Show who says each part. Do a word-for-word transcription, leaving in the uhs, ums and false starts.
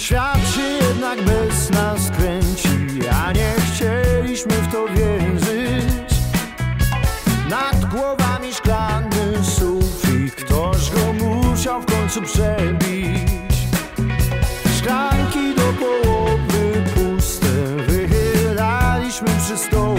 Speaker 1: Świat się jednak bez nas kręci, a nie chcieliśmy w to wierzyć. Nad głowami szklany sufit, ktoś go musiał w końcu przebić. Szklanki do połowy puste wychylaliśmy przy stołu.